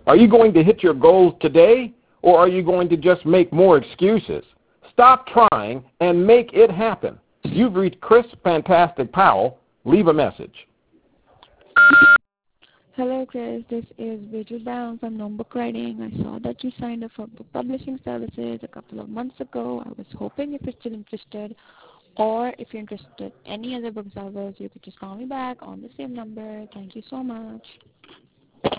Are you going to hit your goals today, or are you going to just make more excuses? Stop trying and make it happen. You've reached Chris Fantastic Powell. Leave a message. Hello, Chris. This is Rachel Brown from Gnome Book Writing. I saw that you signed up for book publishing services a couple of months ago. I was hoping if you're still interested, or if you're interested in any other book service, you could just call me back on the same number. Thank you so much.